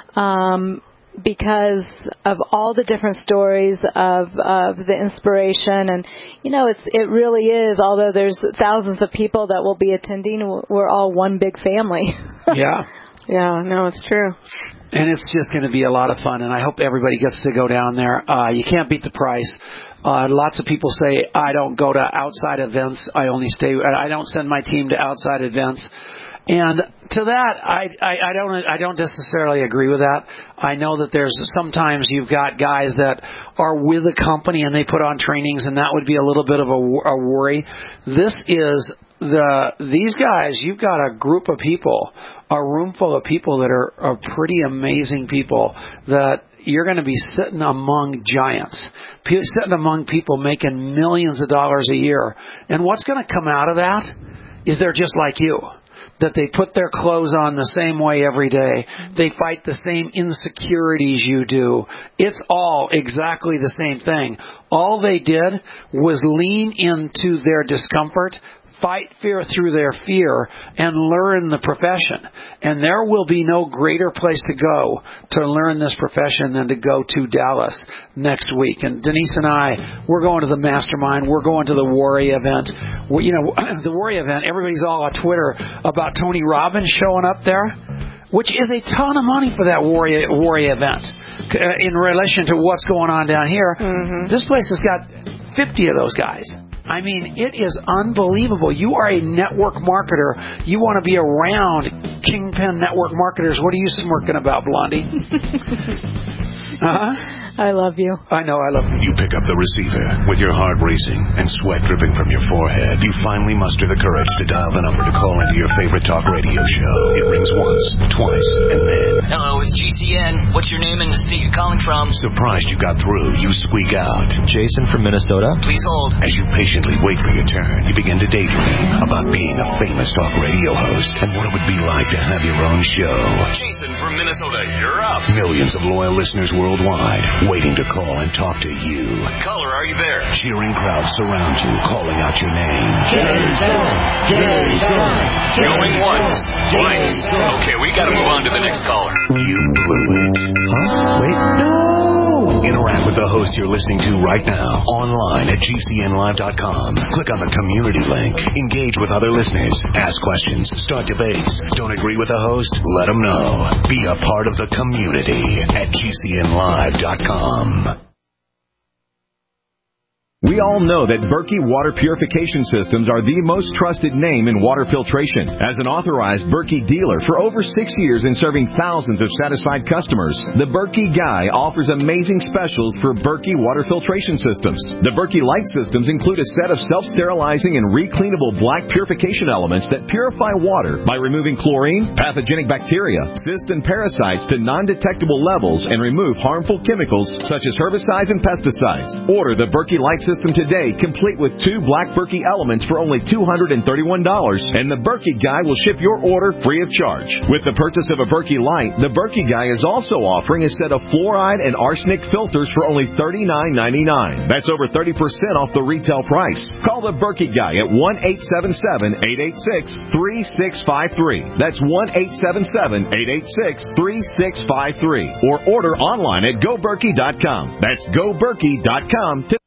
um, because of all the different stories of, of the inspiration. And, you know, it's it really is, although there's thousands of people that will be attending, we're all one big family. Yeah. Yeah, no, it's true. And it's just going to be a lot of fun, and I hope everybody gets to go down there. Uh, you can't beat the price. Uh, lots of people say, I don't go to outside events. I only stay, I don't send my team to outside events. And to that, I, I, I don't, I don't necessarily agree with that. I know that there's sometimes you've got guys that are with a company and they put on trainings, and that would be a little bit of a, a worry. This is the, these guys, you've got a group of people, a room full of people that are, are pretty amazing people that you're going to be sitting among giants, sitting among people making millions of dollars a year. And what's going to come out of that is they're just like you, that they put their clothes on the same way every day. They fight the same insecurities you do. It's all exactly the same thing. All they did was lean into their discomfort, fight fear through their fear, and learn the profession. And there will be no greater place to go to learn this profession than to go to Dallas next week. And Denise and I, we're going to the Mastermind. We're going to the Worry event. We, you know, the Worry event, everybody's all on Twitter about Tony Robbins showing up there, which is a ton of money for that Worry, Worry event uh, in relation to what's going on down here. Mm-hmm. This place has got fifty of those guys. I mean, it is unbelievable. You are a network marketer. You want to be around kingpin network marketers. What are you smirking about, Blondie? Uh-huh. I love you. I know, I love you. You pick up the receiver with your heart racing and sweat dripping from your forehead. You finally muster the courage to dial the number to call into your favorite talk radio show. It rings once, twice, and then... Hello, it's G C N. What's your name and the state you're calling from? Surprised you got through, you squeak out. Jason from Minnesota. Please hold. As you patiently wait for your turn, you begin to daydream about being a famous talk radio host and what it would be like to have your own show. Jason from Minnesota, you're up. Millions of loyal listeners worldwide waiting to call and talk to you. Caller, are you there? Cheering crowds surround you, calling out your name. Jason! Jason! Going once, twice. Okay, we gotta move on to the next caller. You blew it. Huh? Wait, no! Interact with the host you're listening to right now, online at G C N live dot com. Click on the community link. Engage with other listeners. Ask questions. Start debates. Don't agree with the host? Let them know. Be a part of the community at G C N live dot com. We all know that Berkey Water Purification Systems are the most trusted name in water filtration. As an authorized Berkey dealer for over six years and serving thousands of satisfied customers, the Berkey Guy offers amazing specials for Berkey Water Filtration Systems. The Berkey Light Systems include a set of self-sterilizing and recleanable black purification elements that purify water by removing chlorine, pathogenic bacteria, cysts, and parasites to non-detectable levels and remove harmful chemicals such as herbicides and pesticides. Order the Berkey Light System today, complete with two black Berkey elements for only two hundred thirty-one dollars, and the Berkey Guy will ship your order free of charge. With the purchase of a Berkey Light, the Berkey Guy is also offering a set of fluoride and arsenic filters for only thirty-nine ninety-nine. That's over thirty percent off the retail price. Call the Berkey Guy at one eight seven seven, eight eight six, three six five three. That's one eight seven seven, eight eight six, three six five three. Or order online at go berkey dot com. That's go berkey dot com to